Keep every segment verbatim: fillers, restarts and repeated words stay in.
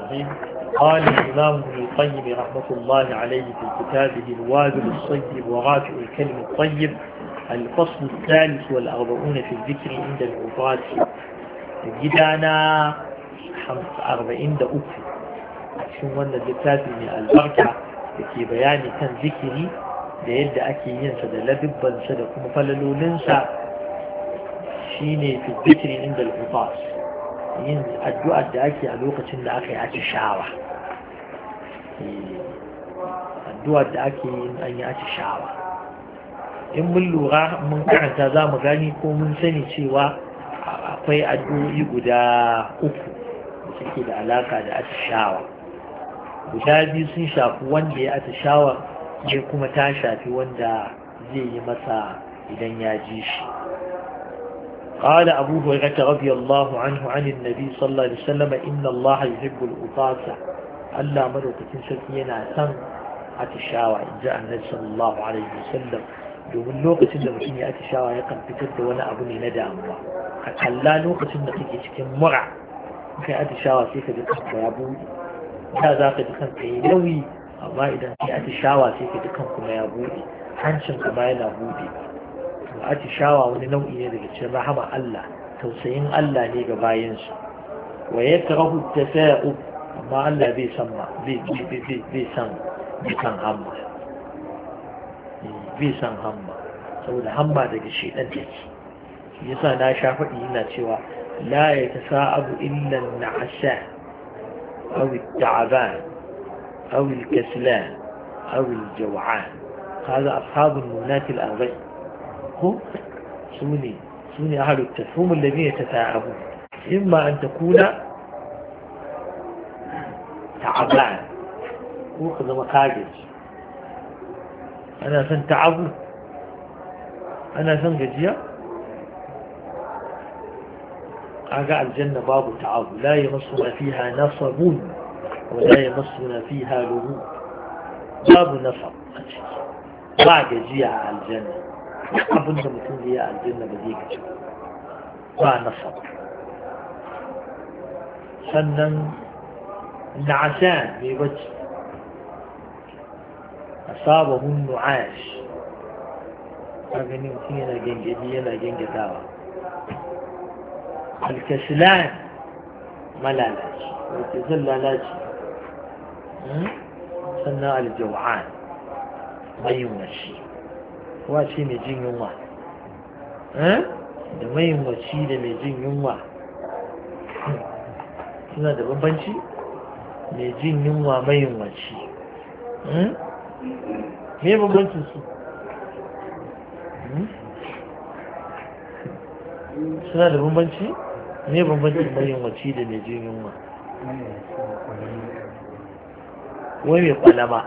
الرحيم. قال الإمام ابن القيم رحمة الله عليه في كتابه الوابل الصيب ورافع الكلم الطيب الفصل الثالث والأربعون في الذكر عند العطاة جدانا خمس أربعين دقيقة شو وانا الكتاب من البركة في بيان كان ذكري da yadda ake yin sa da ladibbansa da kuma falalolinsa shine fi dhikri inda al-utas yin addu'ar da ake a lokacin da aka yi atishawa addu'ar da ake yin an yi atishawa in mun lura mun karanta za mu gani ko mun sani cewa akwai addu'o'i guda uku da suke da alaka da atishawa guda biyu sun shafi wanda ya atishawa sai kuma ta shafi wanda zai yi masa idan ya ji shi قال أبو هريرة رضي الله عنه عن النبي صلى الله عليه وسلم إن الله يحب الأطاسة ألا مدوك تنسكينا سن أتشاوى إن جاء النبي صلى الله عليه وسلم domin lokacin da mutum ya atishawa ya kan fitar da wani abu ne na damuwa ka kalla lokacin da kake cikin mura kai atishawa sai ka ji kanka ya buɗe da za ka ji kanka yi nauyi amma idan kai atishawa sai ka ji kanka kuma ya buɗe hancin ka ma yana buɗe to atishawa wani nau'i ne daga cikin rahama Allah tausayin Allah ne ga bayansu wa yakrahu tafa'u amma Allah bai san ma bai bai bai san bai san hamma bai san hamma saboda hamma daga shedan take yasa na sha faɗi ina cewa la yatasa'abu illa an-na'asa aw at-ta'ban aw al-kaslan aw al-jaw'an هذا أصحاب النونات الأربع هم سوني سوني أهل التفهيم الذين يتثاءبون إما أن تكون تعبان وخذ مخارج أنا سن تعب أنا سن جزية أقع الجنة باب تعب لا يمصنا فيها نصب ولا يمصنا فيها لغوب باب نصب ba gajiya a aljanna abinda mutum zai yi a aljanna ba zai gaji ba nasa sannan na'asan mai bacci asabahun nu'ash a gani mutum yana gengedi yana gengetawa alkashilan malalaci wace zan lalaci sannan aljawa'an mayunwaci wace mai jin yunwa da mayunwaci da mai jin yunwa suna da bambanci mai jin yunwa mayunwaci me bambancin su suna da bambanci me bambancin mayunwaci da mai jin yunwa wai mai kwalama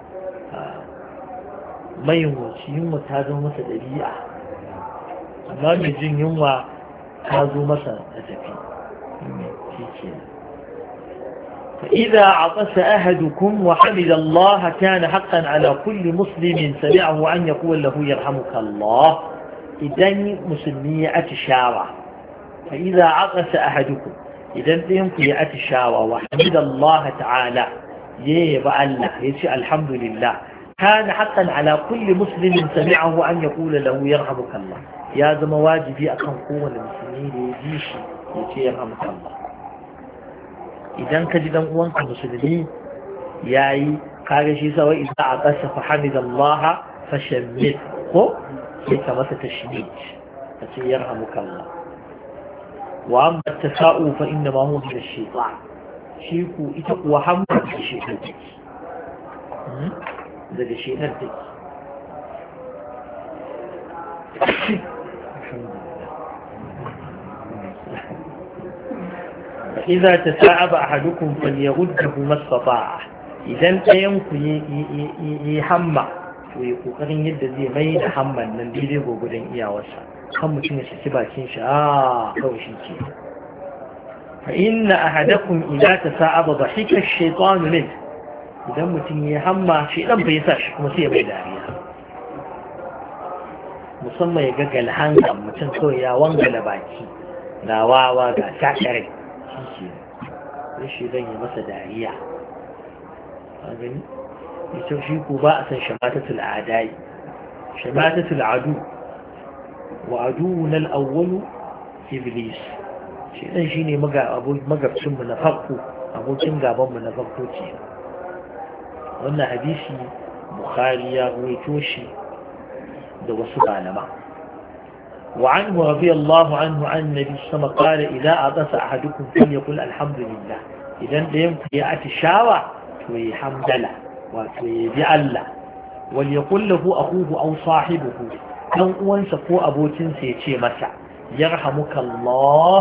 mai yunwa ta zo masa ɗabi'a amma mai jin yunwa ta zo masa da tafi shi ke فإذا عطس أحدكم وحمد الله كان حقا على كل مسلم سمعه أن يقول له يرحمك الله إذن مسلمية أتشاوى فإذا عطس أحدكم إذن يمكن أتشاوى وحمد الله تعالى يبقى الله يسأل الحمد لله كان حقا على كل مسلم سمعه أن يقول له يرحمك الله يا ذا مواجبي أكون قوة المسلمين يجيشي يتي يرحمك الله إذن كجدا أنك مسلمين ياي قال شيء سوى إذا عطس فحمد الله فشمت هو كما ستشميت يتي يرحمك الله وأما التساؤل فإنما هو من الشيطان شيكو إتقوى حمد الشيطان daga shekar take إذا تساعب أحدكم فليغده ما استطاع إذا تيمكو يحمى ويقوقرين يد زي مين حمى من بيليه وقدن إياوسا خمو تنسى سباكين شاء كوشيكي فإن أحدكم إذا تساعب ضحك الشيطان منه idan mutum ya hamma shi dan bai sa shi kuma sai ya bai dariya musamman ya ga galhanka mutum kawai ya wangala baki na wawa ga sakare shi sai shi zan yi masa dariya a gani ita shi ko ba a san shamatatul adai shamatatul adu wa aduwwuna al-awwal iblis shi dan shine magabcin mu na farko abokin gaban mu na farko ce wannan hadisi bukhari ya rawaito shi da wasu malama وعنه رضي الله عنه عن النبي صلى الله عليه وسلم قال إذا عطس أحدكم فليقل الحمد لله إذا لم يأتي الشاوى توي حمد له وتوي الله وليقل له أخوه أو صاحبه أو أنسفو أبو تنسي شيء مسع يرحمك الله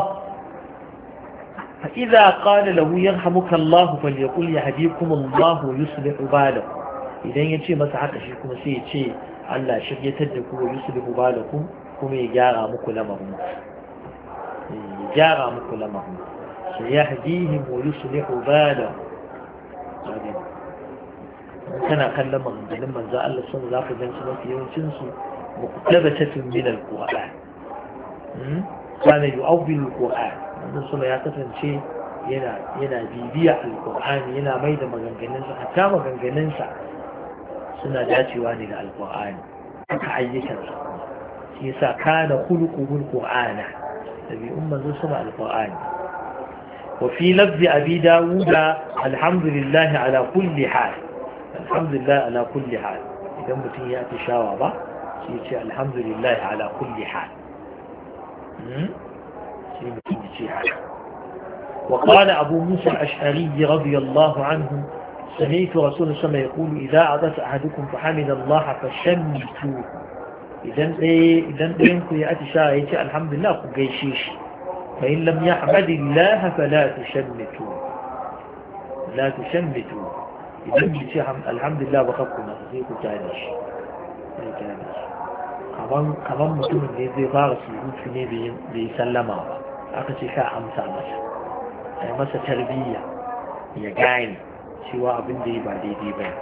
فإذا قال له يرحمك الله فليقل يهديكم الله ويصلح بالكم إذا يجي مسع تشيكم شيء الله شريتدكم ويصلح بالكم kuma ya gyara muku lamarin ya gyara muku lamarin sai ya hadihim wa yuslihu bala kana kallon maganganun manzo Allah sun za ka gansu mafi yawancin su muqtabatatun min al-Qur'an kana yu'awwil al-Qur'an wannan suna ya kasance yana yana bibiya al-Qur'an yana mai da maganganun sa hatta maganganun sa suna dacewa ne da al-Qur'an haka ayyukan sa يسا كان خلقه القرآن نبي أمة سمع القرآن وفي لفظ أبي داود الحمد لله على كل حال الحمد لله على كل حال إذا متن يأتي شاوبة سيتي الحمد لله على كل حال وقال أبو موسى الأشعري رضي الله عنه سمعت رسول الله صلى الله عليه وسلم يقول إذا عطس أحدكم فحمد الله فشمتوه idan ɗaya idan ɗayan ku ya atisha ya ce alhamdulillah ku gaishe shi fa in lam yahmadillah fa la tushammitu la tushammitu idan bi ce alhamdulillah ba kakku na sai ku tare shi sai tare shi kaman kaman mutumin ne zai fara surutu ne bai sallama ba aka ce ka amsa masa ai masa tarbiyya ya gane cewa abin da ya ba daidai ba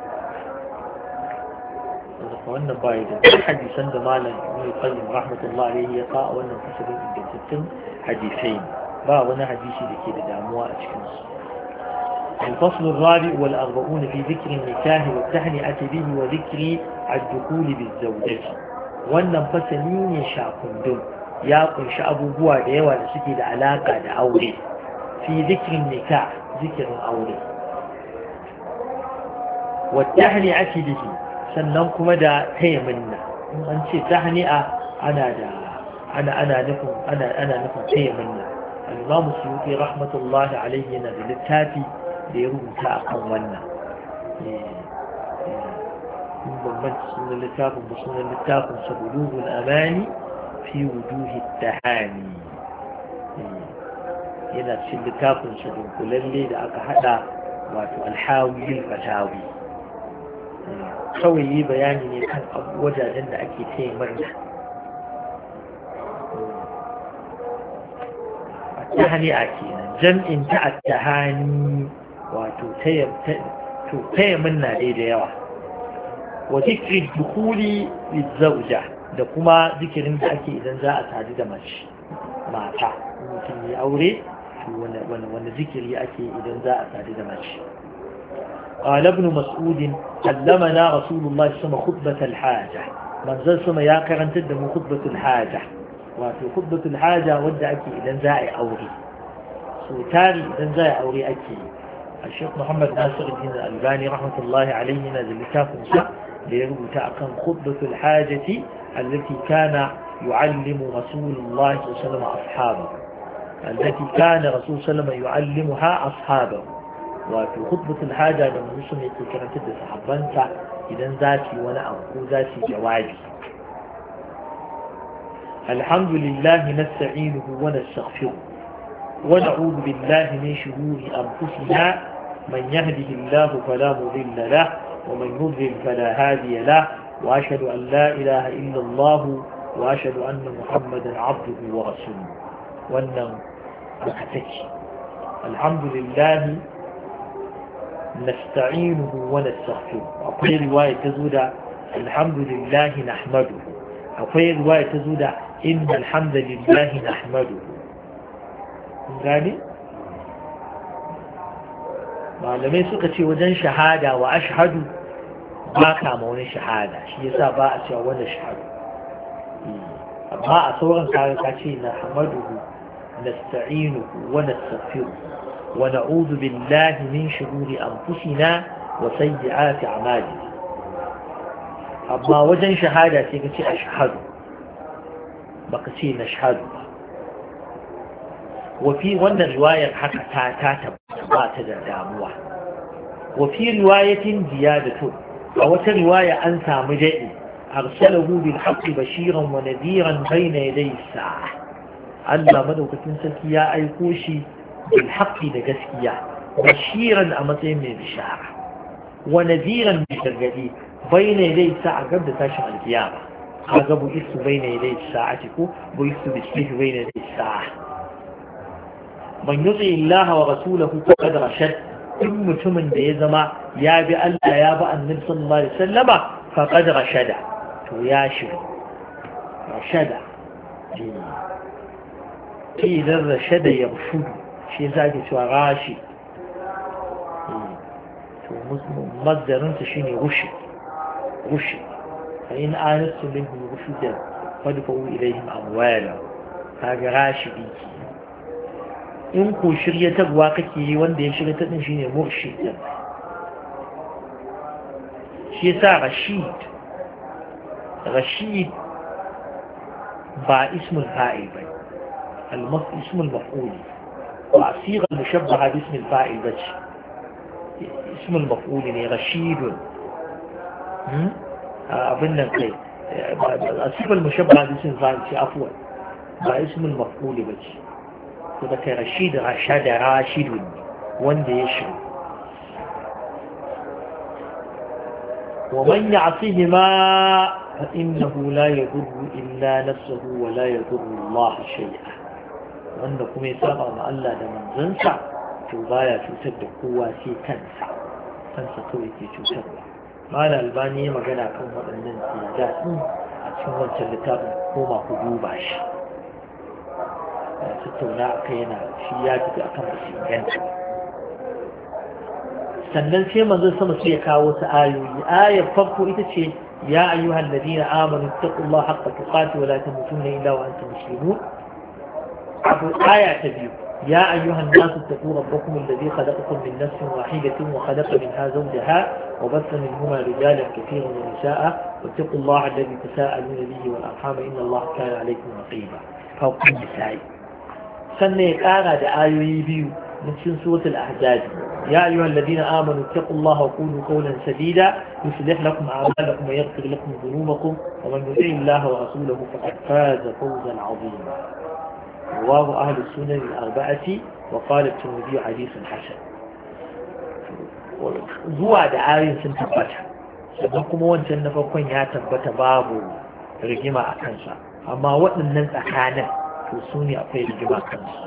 wannan bai da hadisan da malam Ibn Qayyim rahmatullahi alayhi ya ka wannan kasabin ingantattun hadisai ba wani hadisi da ke da damuwa a cikin su الفصل الرابع والأربعون في ذكر النكاح والتهنئة به وذكر الدخول بالزوجة wannan fasali ne shakundum ya kunshi abubuwa da yawa da suke da alaka da aure fi dhikrin nikah zikirin aure wa tahni'ati bihi sannan kuma da taya minna in an ce tahni'a ana da ana ana nufin ana ana nufin taya minna al-Imam Suyuti rahmatullahi alayhi yana da littafi da ya rubuta akan wannan من ضمن سنة اللتاف وسنة اللتاف سبلوغ الأماني في وجوه التهاني هنا سنة اللتاف سبلوغ كل اللي لأك حدا واتو الحاوي الفتاوي سوي بياني كان وجه جنة أكيتين مرنا التهاني أكينا جمع انتع التهاني واتو تيم تيم منا ليلة يوه وذكر الدخول للزوجة da kuma zikirin da ake idan za a sadu da mace mata mutum ya aure wani zikiri ake idan za a sadu da mace قال ابن مسعود علمنا رسول الله صلى الله عليه وسلم خطبة الحاجة من زل سما يا كرن تدم خطبة الحاجة وفي خطبة الحاجة ودع أكي إذن زاي أوري سوتاري إذن زاي أوري أكي الشيخ محمد ناصر الدين الألباني رحمة الله عليه نزل كافنسا ليربط عن خطبة الحاجة التي كان يعلم رسول الله صلى الله عليه وسلم أصحابه التي كان رسول صلى الله عليه وسلم يعلمها أصحابه وفي خطبة الحاجة لما نسمع كانت تدس حبانتا إذا ذاتي وأنا أقول ذاتي جوابي الحمد لله نستعينه ونستغفره ونعوذ بالله من شرور أنفسنا من يهده الله فلا مضل له ومن يضلل فلا هادي له وأشهد أن لا إله إلا الله وأشهد أن محمدا عبده ورسوله وأن نحتك الحمد لله نستعينه ونستغفره أقول رواية تزود الحمد لله نحمده أقول رواية تزود إن الحمد لله نحمده gane malamai suka ce wajen shahada wa ashhadu ba ka ma wani shahada shi yasa ba a cewa wani shahadu amma a sauran kayan ka ce na hamaduhu nasta'inuhu wa nastaghfiruh wa na'udhu billahi min shururi anfusina wa sayyiati a'malina amma wajen shahada sai ka ce ashhadu baka ce nashhadu ba وفي وانا رواية حقا تاتا تبات داموة وفي رواية زيادة أو رواية أنسى مجئي أرسله بالحق بشيرا ونذيرا بين يدي الساعة ألا مدوك تنسك يا أيقوشي بالحق لجسكيا بشيرا أمتين من البشارة ونذيرا بشرقدي بين يدي الساعة قبل تشغل القيامة هذا بإث بين يدي الساعة بإث بسلك بين يدي الساعة من يطع الله ورسوله فقد رشد in mutumin da ya zama ya bi Allah ya bi annabi sallallahu alaihi wasallama faqad rashada to ya shiru rashada shi idan rashada ya rushudu shi zaki cewa rashi to mazdarin sa shine rushi rushi fa in anastu minhum rushudan fadfa'u ilayhim amwala kaga rashi biki in ku shiryatarwa kake yi wanda ya shirya ta din shine murshid shi yasa rashid rashid ba ismul fa'il ba al-ism al-maf'ul wa asiga al-mushabbaha bi ism al-fa'il ba ism al-maf'ul ne rashid abin nan kai asiga al-mushabbaha bi ism al-fa'il afwan ba ism al-maf'ul ba فذلك رشيد رشاد راشد وند يشرب ومن يعصيهما فإنه لا يضر إلا نفسه ولا يضر الله شيئا وأنكم يساقوا مع الله لمن زنسع تبايا تسد قوة في كنسع كنسع قوي في تسد قال الباني مجانا كم وأنن سيادات أتشون سلتاب هما قدوباش tattauna a kai yana shi ya tafi a kan basu inganta sannan sai manzon sama sai ya kawo ta ayoyi ayar farko ita ce ya ayyuhal ladina amanu taqullaha haqqa tuqatih wa la tamutunna illa wa antum muslimun abu aya ta biyu ya ayyuhan nasu taqu rabbakum alladhi khalaqakum min nafsin wahidatin wa khalaqa minha zawjaha wa batha minhuma rijalan katiran wa nisaa wattaqullaha alladhi tasaaluna bihi wal arham inna allaha kana alaykum raqiba fa kun bisai sannan ya ƙara da ayoyi biyu na cikin suratul ahzab ya ayyuhal ladina amanu taqullaha wa qulu qawlan sadida yuslih lakum a'malakum wa yaghfir lakum dhunubakum wa man yuti' allaha wa rasulahu faqad faza fawzan 'azima rawahu ahli sunan al-arba'ati wa qala at-tirmidhi hadithun hasan zuwa da ayoyin sun tabbata sannan kuma wancan na farkon ya tabbata babu rigima a kansa amma waɗannan tsakanin وسوني أقيل جماعة كنس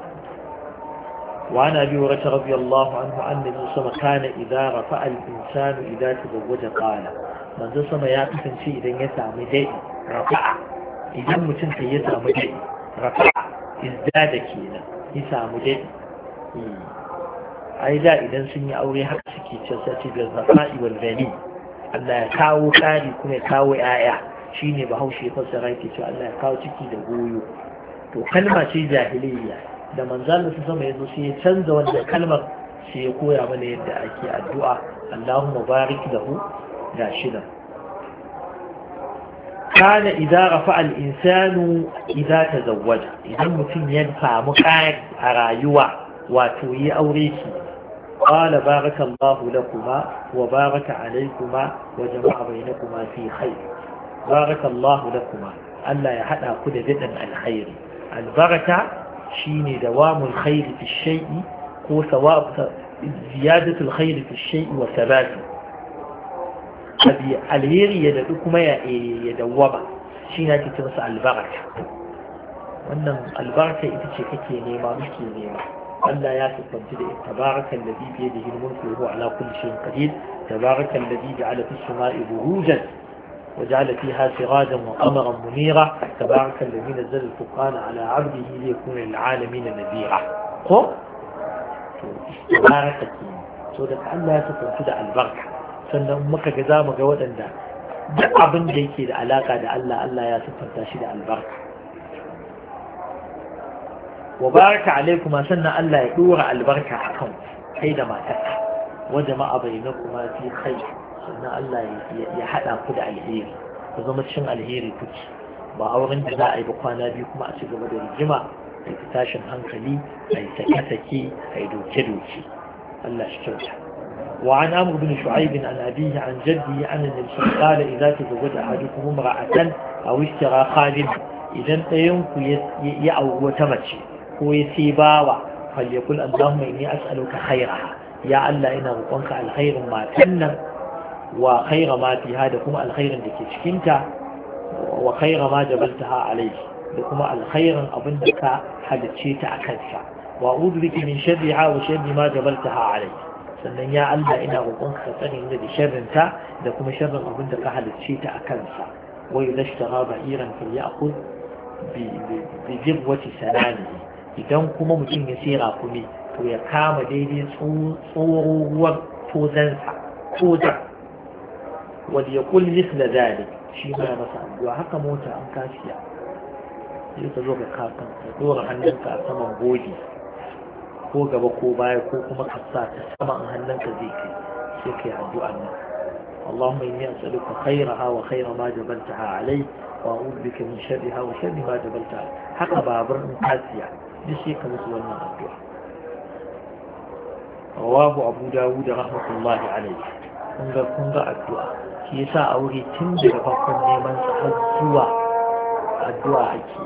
وعن أبي هريرة رضي الله عنه أن النبي صلى الله عليه وسلم كان إذا رفع الإنسان إذا تزوج قال من ذا سما يعطف شيء إذا يسعى مجيء رفع إذا متن يسعى مجيء رفع ازداد كينا يسعى مجيء أي لا إذا سني أوري حق سكي تساتي بالرفاء والغني أن يكاو كاري كم يكاو آية شيني بهوشي فسرائتي سؤال الله يكاو تكي دقويو to kalma ce jahiliya da manzalin su sama yazo sai ya canza wannan kalmar sai ya koya mana yadda ake addu'a Allahumma barik lahu ga shida kana idza rafa'a al-insanu idza tazawwaja idan mutum ya samu kai a rayuwa wato yi aure ki qala barakallahu lakuma wa baraka alaykuma wa jama'a bainakuma fi khair barakallahu lakuma Allah ya hada ku da dadan alkhairi البركة شيني دوام الخير في الشيء هو ثواب زيادة الخير في الشيء وثباته هذه الهير يدعوكما يدوما شيني تتنسى البركة وأن البركة إتشككي نيمة مشكي نيمة ألا ياسف فانتدئ تبارك الذي بيده الملك وهو على كل شيء قدير تبارك الذي جعل في السماء بروجا وجعل فيها سراجا وقمرا منيرا تبارك الذي نزل الفرقان على عبده ليكون للعالمين نذيرا قم تبارك so da Allah ya sifantu da albarka sannan muka ga za mu ga waɗanda duk abin da yake da alaka da Allah Allah ya sifanta shi da albarka wa baraka alaikum sannan Allah ya dora albarka akan kai da matarka wa jama'a bainakuma fi khair sannan Allah ya hada ku da alheri ku zama cikin alheri kuke ba auren da za a yi ba kwana biyu kuma a ci gaba da rigima a yi tashin hankali a yi sake-sake a yi doke-doke Allah shi kyauta وعن عمرو بن شعيب عن أبيه عن جده عن النبي قال إذا تزوج أحدكم امرأة أو اشترى خادما إذا تيمك يأو وتمشي هو يسيباوا فليقول اللهم إني أسألك خيرها يا الله إنا رقونك الخير ما تنم وخير ما في هذا كما الخير لك شكنت وخير ما جبلتها عليه لكما الخير أبنك حدثيت أكدك وأعوذ بك من شرها وشر ما جبلتها عليه sannan ya Allah ina roƙonka ka tsare ni da sharrinta da kuma sharrin abin da ka halicce ta a kansa wai da ishtara ba'iran fa ya'khud bi bi jibwati sanani idan kuma mutum ya sai rakumi to ya kama daidai tsohuwar tozansa tozan wanda ya kulli misla zalik shi ma masa addu'a haka mota an kashiya sai ka zo ka kakan ka dora hannunka a saman bodi ko gaba ko baya ko kuma ka sa ta sama an hannunka zai kai sai kai addu'a nan Allahumma inni as'aluka khayraha wa khayra ma jabaltaha alai wa a'udhu bika min sharriha wa sharri ma jabaltaha haka babur in kasiya duk sai ka musu wannan addu'a rawahu Abu Dawud rahmatullahi alayhi kun ga kun ga addu'a shi yasa aure tun daga farkon neman sa har zuwa addu'a ake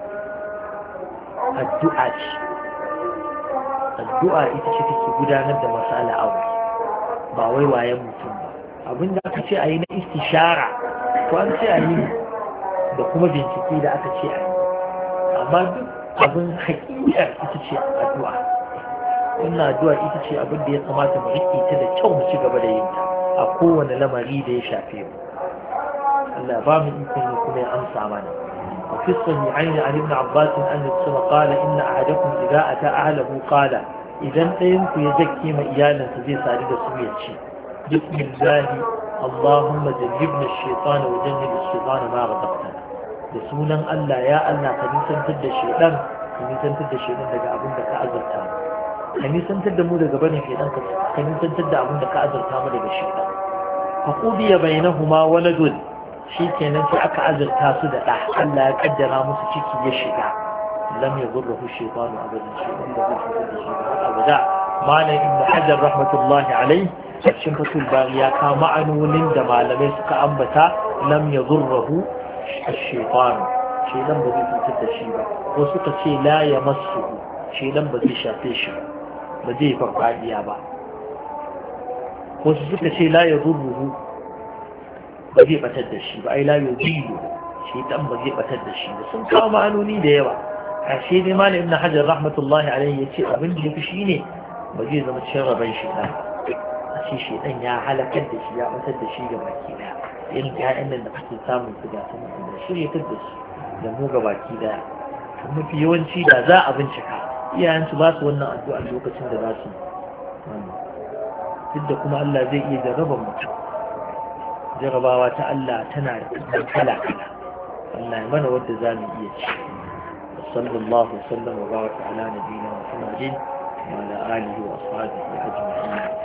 addu'a ce addu'a ita ce take gudanar da masala aure ba wai wayan mutum ba abinda aka ce a yi na istishara ko an ce a yi da kuma bincike da aka ce a yi amma duk abin hakikar ita ce addu'a wannan addu'a ita ce abin da ya kamata mu riƙe ta da kyau mu ci gaba da yin ta a kowane lamari da ya shafe mu Allah ba mu ikon kuma ya amsa mana وفي الصحيحين عن ابن عباس أن السماء قال إن أحدكم إذا أتى أهله قال إذا أنت يزكي ما إيانا تزي سعيد سويتشي بسم الله اللهم جنبنا الشيطان وجنب الشيطان ما رزقتنا بسونا ألا يا ألا كنيسا تد الشيطان كنيسا تد الشيطان لك أبن لك أزرتها كنيسا تد مودة قبل الشيطان كنيسا تد أبن لك أزرتها لك الشيطان فقضي بينهما ولد shi kenan sai aka azurta su da ɗa Allah ya kaddara musu ciki ya shiga lam yadurruhu shaytanu abadan shaytan da zai fitar da shi ba abada malam ibn hajar rahmatullahi alayhi a cikin fatul bari ya ka ma'anonin da malamai suka ambata lam yadurruhu ash-shaytan shaytan ba zai fitar da shi ba ko suka ce la yamassuhu shaytan ba zai shafe shi ba zai farfadiya ba ko suka ce la yadurruhu ba zai batar da shi ba ai la yubiyu shi dan ba zai batar da shi ba sun kawo ma'anoni da yawa ashe dai malam ibn hajar rahmatullahi alaihi yace abin da yafi shine ba zai zama cikin raban shi dan a ce shi dan ya halakar da shi ya batar da shi ga baki daya irin ƴaƴan nan da kake samun su ga su da shirye ta da shi da mu ga baki daya mafi yawanci da za a bincika iyayensu ba su wannan addu'a lokacin da za su duk da kuma Allah zai iya jarraba mutum jarabawa ta Allah tana da kala-kala Allah ya mana wadda za mu iya ci sallallahu sallam wa baraka ala nabiyina Muhammadin wa ala alihi wa ashabihi ajma'in